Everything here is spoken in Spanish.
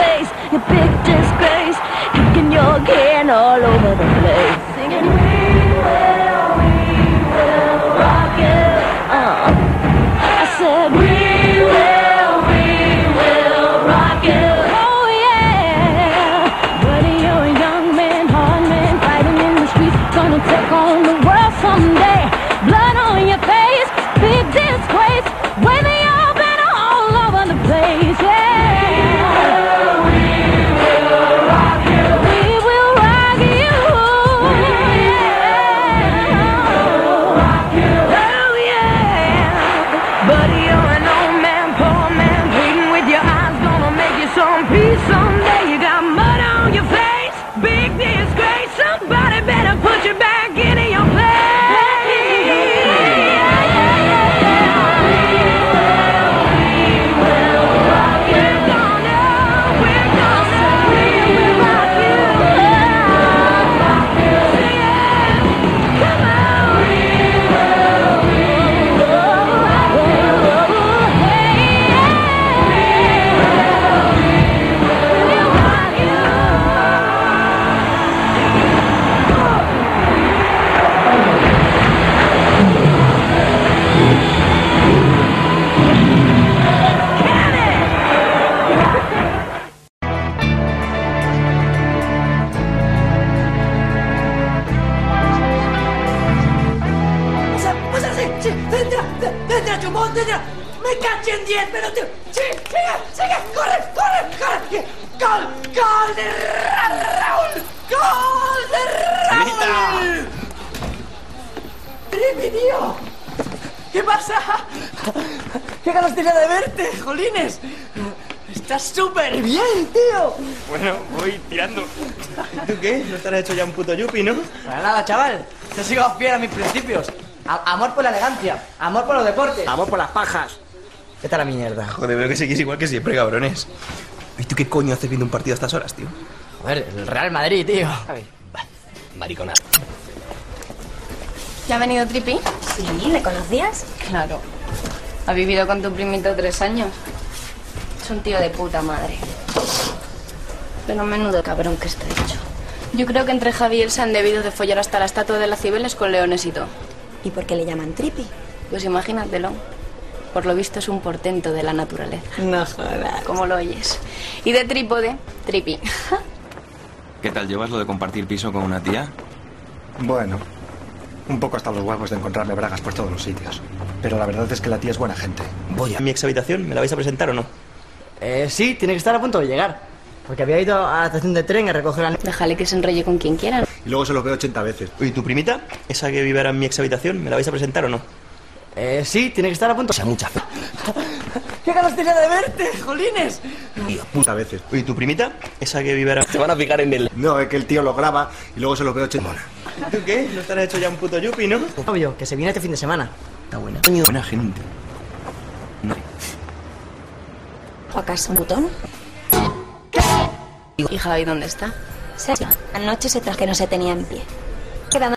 face, you big disgrace, kicking your can all over the place, singing we will rock you. I said we will rock you. Oh yeah, buddy, you're a young man, hard man, fighting in the streets, gonna take on the world someday. Blood on your face, big disgrace, waving your banner all over the place, yeah. We will rock you. We will rock you. Yeah. Oh yeah. Buddy, you're an old man, poor man, pleading with your eyes, gonna make you some peace someday. You got mud on your face, big disgrace. Somebody better put you back into your place. ¡Me caché en 10, pero tío! ¡Sí! ¡Sigue! ¡Corre! ¡Gol! ¡Gol de Raúl! ¡Gol de Raúl! ¡Tripi, tío! ¿Qué pasa? ¡Qué ganas tenía de verte, jolines! ¡Estás súper bien, tío! Bueno, voy tirando. ¿Tú qué? ¿No estarás hecho ya un puto yuppie, no? Para nada, chaval. Yo sigo fiel a mis principios. Amor por la elegancia, amor por los deportes, amor por las pajas. ¿Qué tal la mierda? Joder, veo que seguís igual que siempre, cabrones. ¿Y tú qué coño haces viendo un partido a estas horas, tío? Joder, el Real Madrid, tío. Maricona. ¿Ya ha venido Tripi? Sí, ¿le conocías? Claro. Ha vivido con tu primito 3 años. Es un tío de puta madre. Pero menudo cabrón que está hecho. Yo creo que entre Javi y él se han debido de follar hasta la estatua de las Cibeles con leones y todo. ¿Y por qué le llaman Tripi? Pues imagínatelo. Por lo visto es un portento de la naturaleza. No jodas. ¿Cómo lo oyes? Y de trípode, Tripi. ¿Qué tal llevas lo de compartir piso con una tía? Bueno, un poco hasta los huevos de encontrarme bragas por todos los sitios. Pero la verdad es que la tía es buena gente. Voy a mi ex habitación, ¿me la vais a presentar o no? Sí, tiene que estar a punto de llegar. Porque había ido a la estación de tren a recoger a... Déjale que se enrolle con quien quiera. Y luego se los veo 80 veces. Oye, ¿tu primita? ¿Esa que vive ahora en mi ex habitación, me la vais a presentar o no? Sí, tiene que estar a punto... O sea, mucha fe. ¡Qué ganas tenía de verte, jolines! Tío, puta veces. Oye, ¿tu primita? ¿Esa que vive ahora...? Se van a fijar en él. No, es que el tío lo graba y luego se los veo 80 veces. ¿Tú qué? ¿No estarás hecho ya un puto yuppie, no? Obvio, que se viene este fin de semana. Está buena. Buena gente. ¿O acaso un botón? ¿Y Javi dónde está? Sergio, anoche se trajo que no se tenía en pie. Quedando